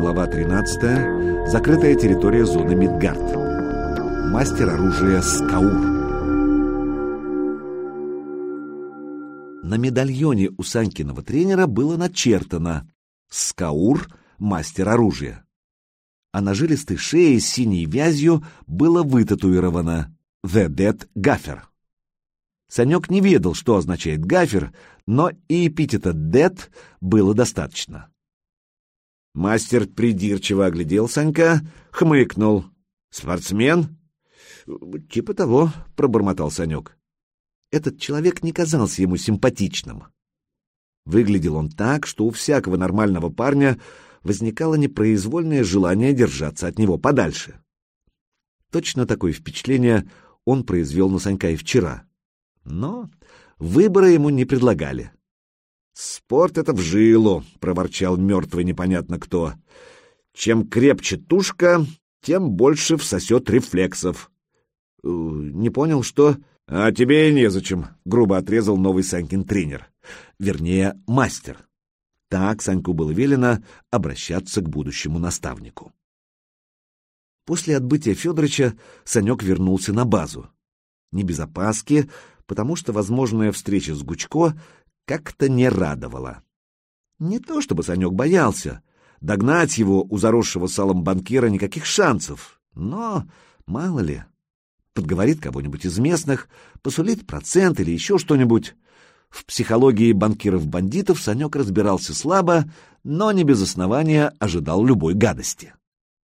глава 13. Закрытая территория зоны Мидгард. Мастер оружия Скаур. На медальоне у Санькиного тренера было начертано «Скаур, мастер оружия». А на жилистой шее с синей вязью было вытатуировано «The Dead Gaffer». Санек не ведал, что означает «гафер», но и эпитета «dead» было достаточно. Мастер придирчиво оглядел Санька, хмыкнул. «Спортсмен?» «Типа того», — пробормотал Санек. Этот человек не казался ему симпатичным. Выглядел он так, что у всякого нормального парня возникало непроизвольное желание держаться от него подальше. Точно такое впечатление он произвел на Санька и вчера. Но выбора ему не предлагали. «Спорт — это в жилу», — проворчал мертвый непонятно кто. «Чем крепче тушка, тем больше всосет рефлексов». «Не понял, что...» «А тебе и незачем», — грубо отрезал новый Санькин тренер. Вернее, мастер. Так Саньку было велено обращаться к будущему наставнику. После отбытия Федорыча Санек вернулся на базу. Не без опаски, потому что возможная встреча с Гучко как-то не радовала. Не то чтобы Санек боялся. Догнать его у заросшего салом банкира никаких шансов. Но, мало ли, подговорит кого-нибудь из местных, посулит процент или еще что-нибудь. В психологии банкиров-бандитов Санек разбирался слабо, но не без основания ожидал любой гадости.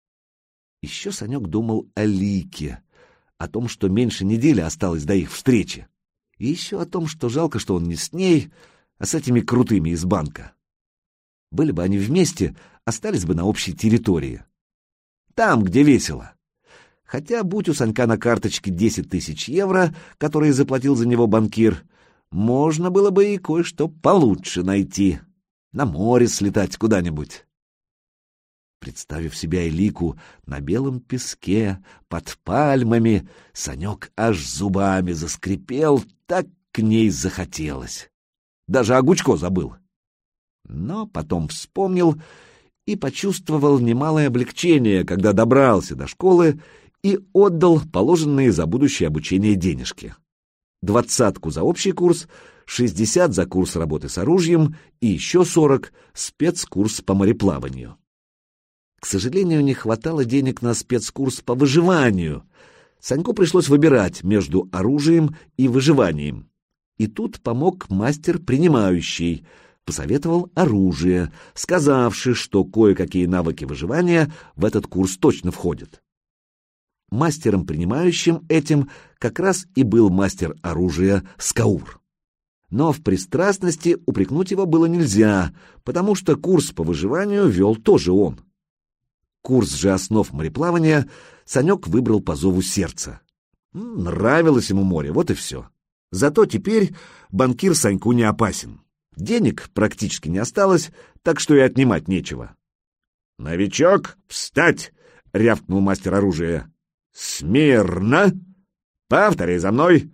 Еще Санек думал о Лике, о том, что меньше недели осталось до их встречи, и еще о том, что жалко, что он не с ней, а с этими крутыми из банка. Были бы они вместе, остались бы на общей территории. Там, где весело. Хотя, будь у Санька на карточке 10 тысяч евро, которые заплатил за него банкир, можно было бы и кое-что получше найти. На море слетать куда-нибудь. Представив себя и Лику на белом песке, под пальмами, Санек аж зубами заскрипел, так к ней захотелось. Даже о Гучко забыл. Но потом вспомнил и почувствовал немалое облегчение, когда добрался до школы и отдал положенные за будущее обучение денежки. 20 за общий курс, 60 за курс работы с оружием и еще 40 спецкурс по мореплаванию. К сожалению, не хватало денег на спецкурс по выживанию. Саньку пришлось выбирать между оружием и выживанием. И тут помог мастер принимающий, посоветовал оружие, сказавши, что кое-какие навыки выживания в этот курс точно входят. Мастером принимающим этим как раз и был мастер оружия Скаур. Но в пристрастности упрекнуть его было нельзя, потому что курс по выживанию вел тоже он. Курс же основ мореплавания Санек выбрал по зову сердца. Нравилось ему море, вот и все. Зато теперь банкир Саньку не опасен. Денег практически не осталось, так что и отнимать нечего. «Новичок, встать!» — рявкнул мастер оружия. «Смирно! Повторяй за мной!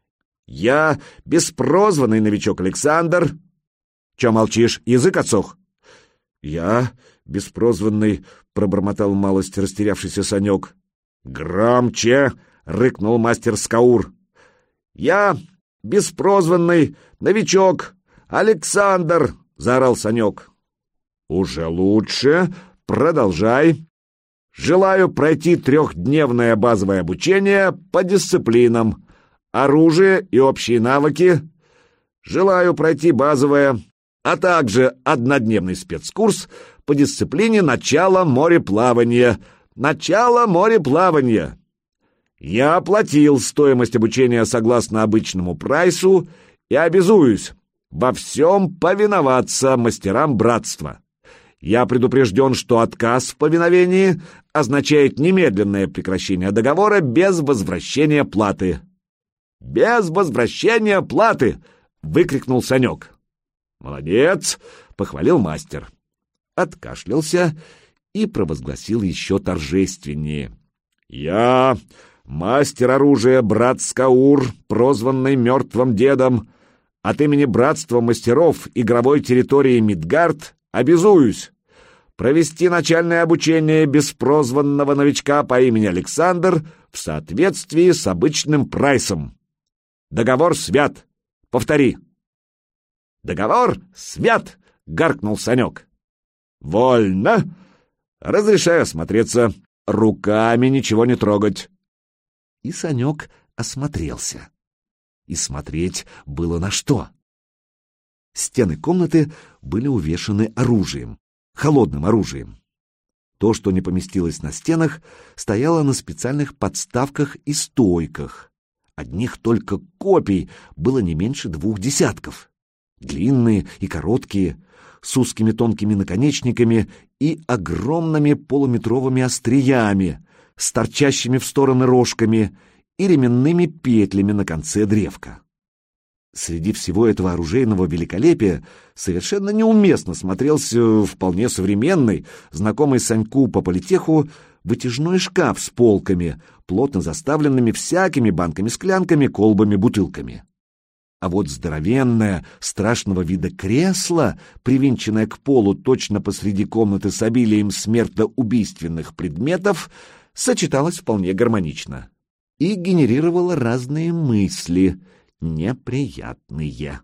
Я беспрозванный новичок Александр!» «Че молчишь? Язык отсох?» «Я беспрозванный», — пробормотал малость растерявшийся Санек. «Громче!» — рыкнул мастер Скаур. «Я беспрозванный новичок Александр!» — заорал Санек. «Уже лучше. Продолжай. Желаю пройти 3-дневное базовое обучение по дисциплинам. Оружие и общие навыки. Желаю пройти базовое, а также 1-дневный спецкурс по дисциплине начала мореплавания. Начало мореплавания. Я оплатил стоимость обучения согласно обычному прайсу и обязуюсь во всем повиноваться мастерам братства. Я предупрежден, что отказ в повиновении означает немедленное прекращение договора без возвращения платы. «Без возвращения платы!» — выкрикнул Санек. «Молодец!» — похвалил мастер. Откашлялся и провозгласил еще торжественнее. «Я, мастер оружия брат Скаур, прозванный Мертвым Дедом, от имени Братства мастеров игровой территории Мидгард обязуюсь провести начальное обучение беспрозванного новичка по имени Александр в соответствии с обычным прайсом. Договор свят. Повтори. Договор свят, гаркнул Санек. Вольно. Разрешаю осмотреться. Руками ничего не трогать. И Санек осмотрелся. И смотреть было на что. Стены комнаты были увешаны оружием, холодным оружием. То, что не поместилось на стенах, стояло на специальных подставках и стойках. Одних только копий было не меньше 2 десятков. Длинные и короткие, с узкими тонкими наконечниками и огромными полуметровыми остриями, с торчащими в стороны рожками и ременными петлями на конце древка. Среди всего этого оружейного великолепия совершенно неуместно смотрелся вполне современный, знакомый Саньку по политеху, вытяжной шкаф с полками, плотно заставленными всякими банками-склянками, колбами, бутылками. А вот здоровенное, страшного вида кресло, привинченное к полу точно посреди комнаты с обилием смертоубийственных предметов, сочеталось вполне гармонично и генерировало разные мысли, неприятные.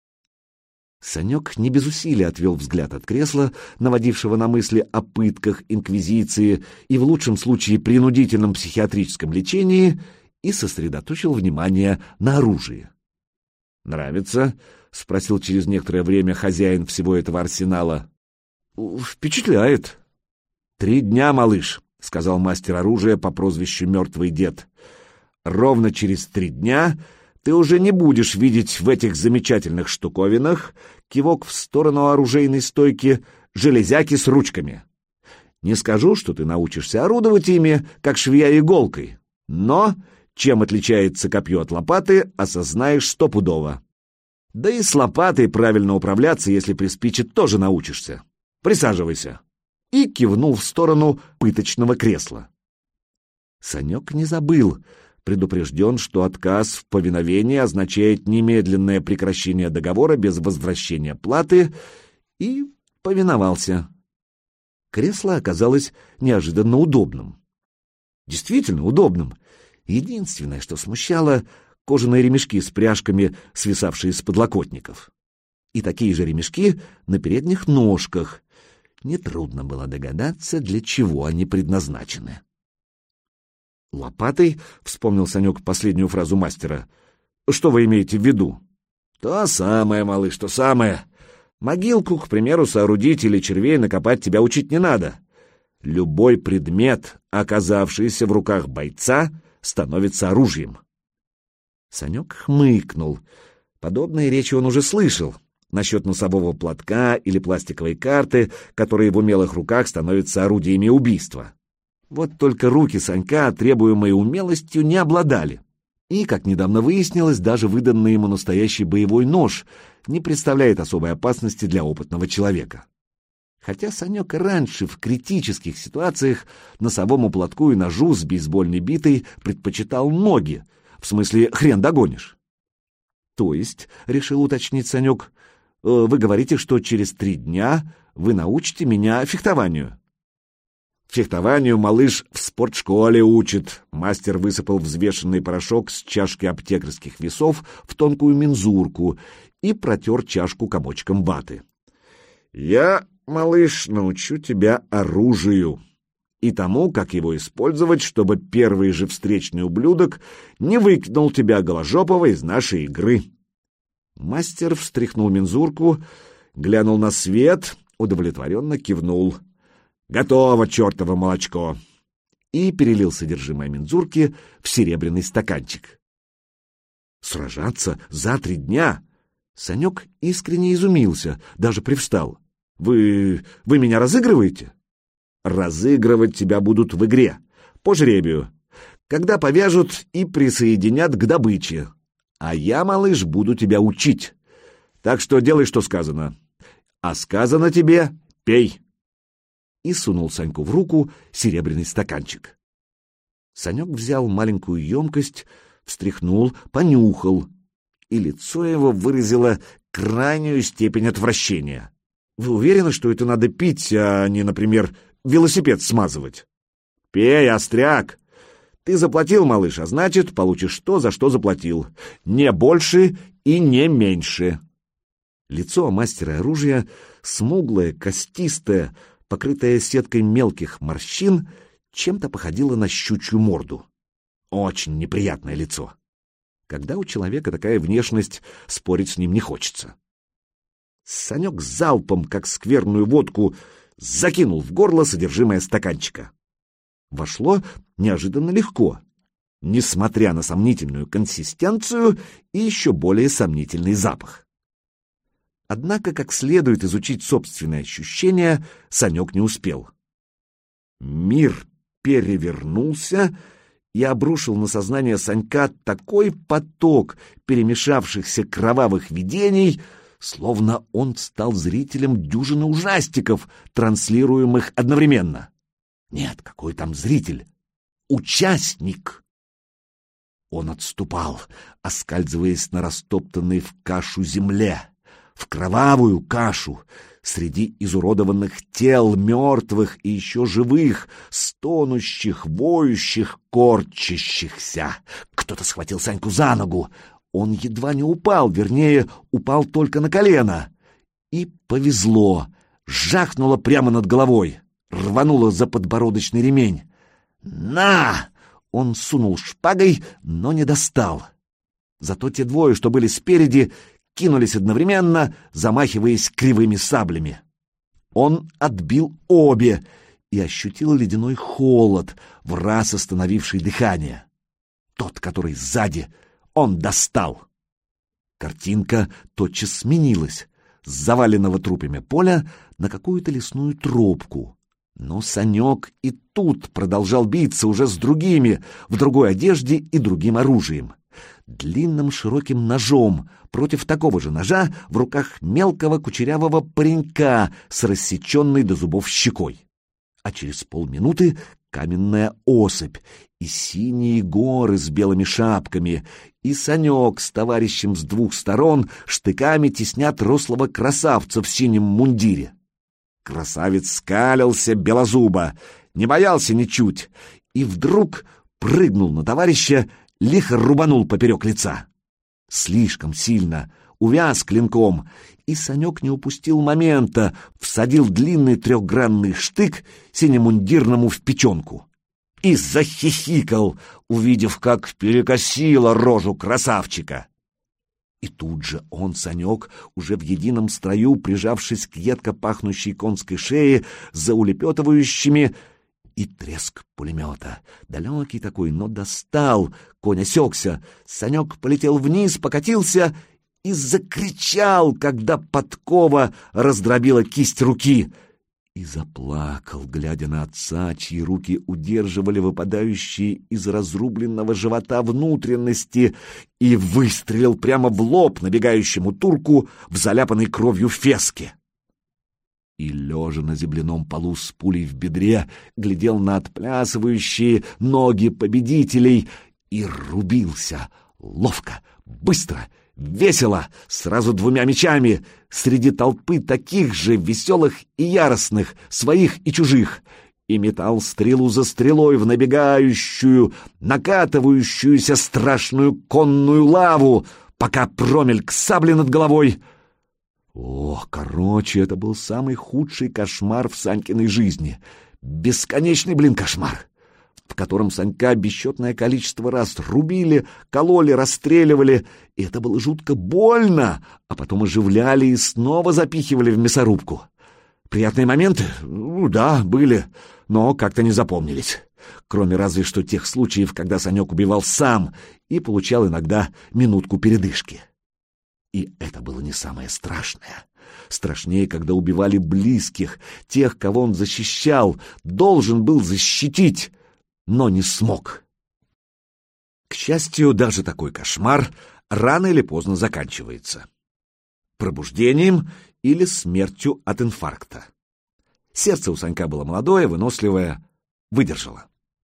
Санек не без усилия отвел взгляд от кресла, наводившего на мысли о пытках инквизиции и в лучшем случае принудительном психиатрическом лечении, и сосредоточил внимание на оружии. «Нравится?» — спросил через некоторое время хозяин всего этого арсенала. «Впечатляет». 3 дня, малыш», — сказал мастер оружия по прозвищу Мертвый Дед. «Ровно через 3 дня ты уже не будешь видеть в этих замечательных штуковинах, кивок в сторону оружейной стойки, железяки с ручками. Не скажу, что ты научишься орудовать ими, как швея иголкой, но чем отличается копье от лопаты, осознаешь стопудово. Да и с лопатой правильно управляться, если приспичит, тоже научишься. Присаживайся». И кивнул в сторону пыточного кресла. Санек не забыл, предупрежден, что отказ в повиновении означает немедленное прекращение договора без возвращения платы, и повиновался. Кресло оказалось неожиданно удобным. Действительно удобным. Единственное, что смущало — кожаные ремешки с пряжками, свисавшие с подлокотников. И такие же ремешки на передних ножках. Нетрудно было догадаться, для чего они предназначены. «Лопатой?» — вспомнил Санек последнюю фразу мастера. «Что вы имеете в виду?» «То самое, малыш, то самое. Могилку, к примеру, соорудить или червей накопать тебя учить не надо. Любой предмет, оказавшийся в руках бойца, становится оружием». Санек хмыкнул. Подобные речи он уже слышал. Насчет носового платка или пластиковой карты, которые в умелых руках становятся орудиями убийства. Вот только руки Санька требуемой умелостью не обладали. И, как недавно выяснилось, даже выданный ему настоящий боевой нож не представляет особой опасности для опытного человека. Хотя Санек и раньше в критических ситуациях носовому платку и ножу с бейсбольной битой предпочитал ноги, в смысле хрен догонишь. То есть, решил уточнить Санек, вы говорите, что через 3 дня вы научите меня фехтованию? Фехтованию малыш в спортшколе учит. Мастер высыпал взвешенный порошок с чашки аптекарских весов в тонкую мензурку и протер чашку комочком ваты. Я, малыш, научу тебя оружию и тому, как его использовать, чтобы первый же встречный ублюдок не выкинул тебя голожопого из нашей игры. Мастер встряхнул мензурку, глянул на свет, удовлетворенно кивнул. «Готово, чертово молочко!» И перелил содержимое мензурки в серебряный стаканчик. «Сражаться за 3 дня?» Санек искренне изумился, даже привстал. «Вы меня разыгрываете?» «Разыгрывать тебя будут в игре, по жребию, когда повяжут и присоединят к добыче. А я, малыш, буду тебя учить. Так что делай, что сказано. А сказано тебе — пей!» И сунул Саньку в руку серебряный стаканчик. Санек взял маленькую емкость, встряхнул, понюхал, и лицо его выразило крайнюю степень отвращения. Вы уверены, что это надо пить, а не, например, велосипед смазывать? Пей, остряк. Ты заплатил, малыш, а значит, получишь то, за что заплатил. Не больше и не меньше. Лицо мастера оружия, смуглое, костистое, покрытое сеткой мелких морщин, чем-то походило на щучью морду. Очень неприятное лицо. Когда у человека такая внешность, спорить с ним не хочется. Санек залпом, как скверную водку, закинул в горло содержимое стаканчика. Вошло неожиданно легко, несмотря на сомнительную консистенцию и еще более сомнительный запах. Однако, как следует изучить собственные ощущения, Санек не успел. Мир перевернулся и обрушил на сознание Санька такой поток перемешавшихся кровавых видений, словно он стал зрителем дюжины ужастиков, транслируемых одновременно. Нет, какой там зритель? Участник! Он отступал, оскальзываясь на растоптанной в кашу земле, в кровавую кашу, среди изуродованных тел, мертвых и еще живых, стонущих, воющих, корчащихся. Кто-то схватил Саньку за ногу. Он едва не упал, вернее, упал только на колено. И повезло, жахнуло прямо над головой, рвануло за подбородочный ремень. «На!» Он сунул шпагой, но не достал. Зато те двое, что были спереди, кинулись одновременно, замахиваясь кривыми саблями. Он отбил обе и ощутил ледяной холод, враз остановивший дыхание. Тот, который сзади, он достал. Картинка тотчас сменилась с заваленного трупами поля на какую-то лесную тропку. Но Санек и тут продолжал биться уже с другими, в другой одежде и другим оружием. Длинным широким ножом против такого же ножа в руках мелкого кучерявого паренька с рассеченной до зубов щекой. А через полминуты каменная осыпь и синие горы с белыми шапками, и Санек с товарищем с двух сторон штыками теснят рослого красавца в синем мундире. Красавец скалился белозубо, не боялся ничуть, и вдруг прыгнул на товарища, лихо рубанул поперек лица. Слишком сильно, увяз клинком, и Санек не упустил момента, всадил длинный трехгранный штык синемундирному в печенку. И захихикал, увидев, как перекосило рожу красавчика. И тут же он, Санек, уже в едином строю, прижавшись к едко пахнущей конской шее, за улепетывающими, и треск пулемета. Далекий такой, но достал. Конь осекся. Санек полетел вниз, покатился и закричал, когда подкова раздробила кисть руки. И заплакал, глядя на отца, чьи руки удерживали выпадающие из разрубленного живота внутренности, и выстрелил прямо в лоб набегающему турку в заляпанной кровью феске. И, лежа на земляном полу с пулей в бедре, глядел на отплясывающие ноги победителей и рубился ловко, быстро, весело, сразу двумя мечами, среди толпы таких же веселых и яростных, своих и чужих, и метал стрелу за стрелой в набегающую, накатывающуюся страшную конную лаву, пока промельк сабли над головой. Короче, это был самый худший кошмар в Санькиной жизни. Бесконечный, кошмар, в котором Санька бесчетное количество раз рубили, кололи, расстреливали, и это было жутко больно, а потом оживляли и снова запихивали в мясорубку. Приятные моменты? Да, были, но как-то не запомнились. Кроме разве что тех случаев, когда Санек убивал сам и получал иногда минутку передышки. И это было не самое страшное. Страшнее, когда убивали близких, тех, кого он защищал, должен был защитить, но не смог. К счастью, даже такой кошмар рано или поздно заканчивается. Пробуждением или смертью от инфаркта. Сердце у Санька было молодое, выносливое, выдержало.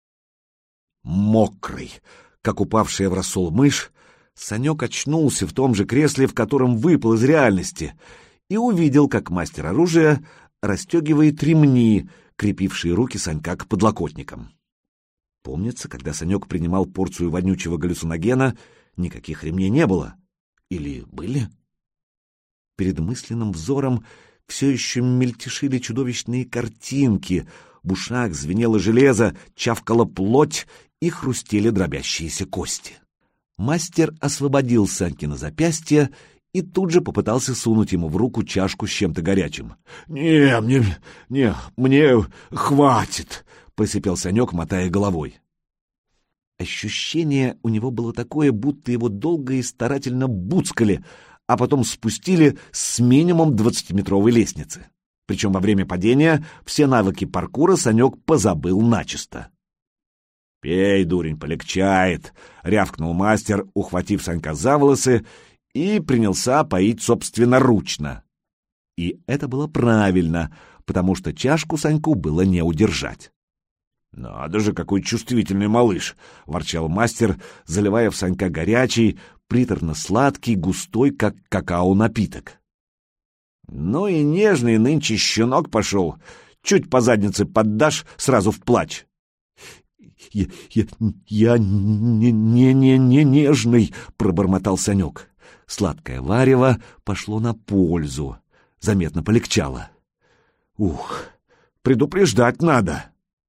Мокрый, как упавшая в рассол мышь, Санек очнулся в том же кресле, в котором выпал из реальности, и увидел, как мастер оружия расстегивает ремни, крепившие руки Санька к подлокотникам. Помнится, когда Санек принимал порцию вонючего галлюциногена, никаких ремней не было. Или были? Перед мысленным взором все еще мельтешили чудовищные картинки. В ушах звенело железо, чавкала плоть и хрустели дробящиеся кости. Мастер освободил Санькино запястье и тут же попытался сунуть ему в руку чашку с чем-то горячим. «Не, мне хватит!» — просипел Санек, мотая головой. Ощущение у него было такое, будто его долго и старательно буцкали, а потом спустили с минимум 20-метровой лестницы. Причем во время падения все навыки паркура Санек позабыл начисто. «Пей, дурень, полегчает!» — рявкнул мастер, ухватив Санька за волосы, и принялся поить собственноручно. И это было правильно, потому что чашку Саньку было не удержать. «Надо же, какой чувствительный малыш!» — ворчал мастер, заливая в Санька горячий, приторно-сладкий, густой, как какао, напиток. «Ну и нежный нынче щенок пошел. Чуть по заднице поддашь, сразу в плач». «Я не нежный», — пробормотал Санек. Сладкое варево пошло на пользу. Заметно полегчало. «Ух, предупреждать надо».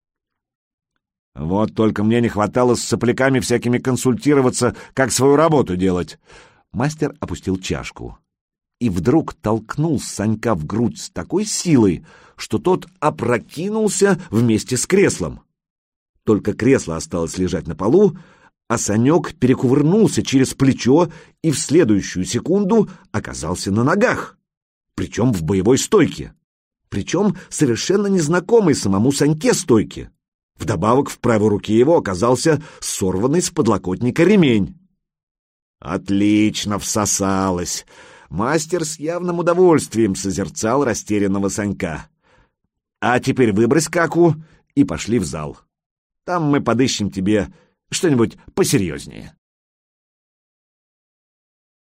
«Вот только мне не хватало с сопляками всякими консультироваться, как свою работу делать». Мастер опустил чашку и вдруг толкнул Санька в грудь с такой силой, что тот опрокинулся вместе с креслом. Только кресло осталось лежать на полу, а Санек перекувырнулся через плечо и в следующую секунду оказался на ногах, причем в боевой стойке, причем совершенно незнакомой самому Саньке стойке. Вдобавок в правой руке его оказался сорванный с подлокотника ремень. Отлично всосалось. Мастер с явным удовольствием созерцал растерянного Санька. «А теперь выбрось каку и пошли в зал. Там мы подыщем тебе что-нибудь посерьезнее».